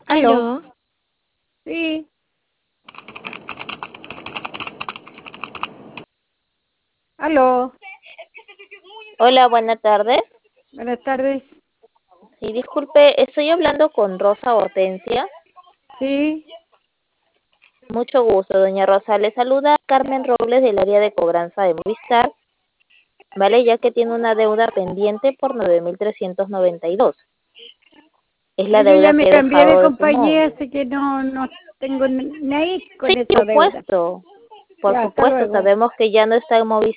Aló, Aló, sí, aló, Hola, buenas tardes. buenas tardes, Sí, disculpe, estoy hablando con Rosa Hortensia. sí, Mucho gusto, doña Rosa. Le saluda Carmen Robles del área de cobranza de Movistar, ¿vale? Ya que tiene una deuda pendiente por 9.392. Es pero la yo ya deuda me que he cambié de dejado de su compañía, móvil. así que no tengo ni ahí Sí, con esa deuda. por Ya, hasta supuesto, luego. sabemos que ya no está en Movistar.